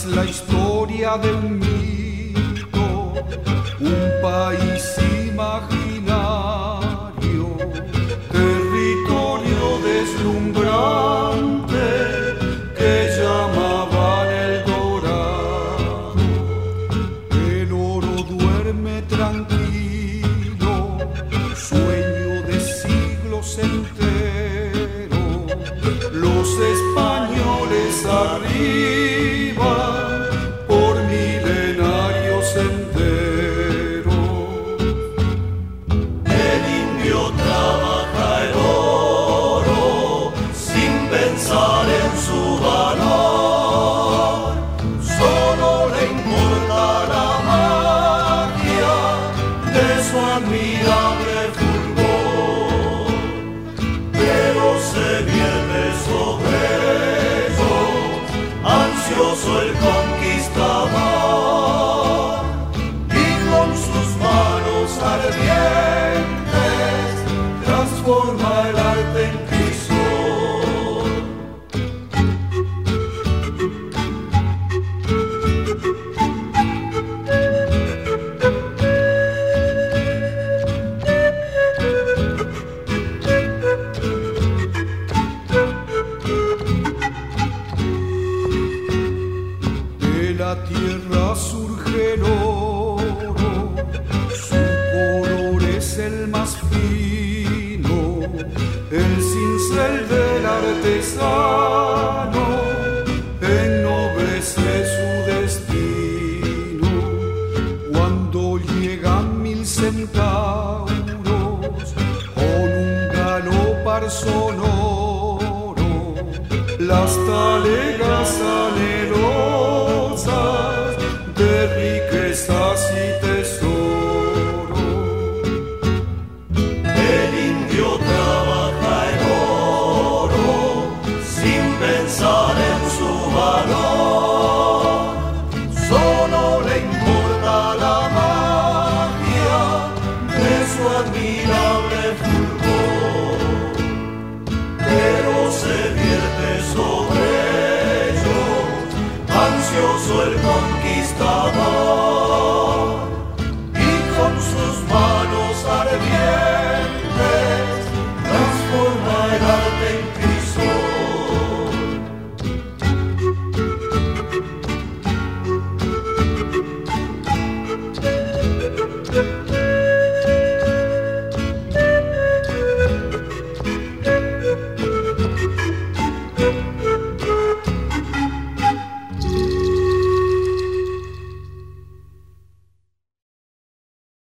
la historia de un mito, un país imaginario, territorio deslumbrante que llamaban El Dorado. El oro duerme tranquilo, sueño de siglos enteros, los españoles arriba por milenarios senderos. El indio trabaja el oro sin pensar en su valor, solo le importa la magia de su admirable fulgor, pero se vierte sobre ellos ansioso el conquistador, y con sus manos ardientes transforma el arte en crisol. De la tierra surge el oro, su color es el más fino, el cincel del artesano ennoblece su destino. Cuando llegan 1000 centauros con un galopar sonoro, las talegas anhelosas de riquezas y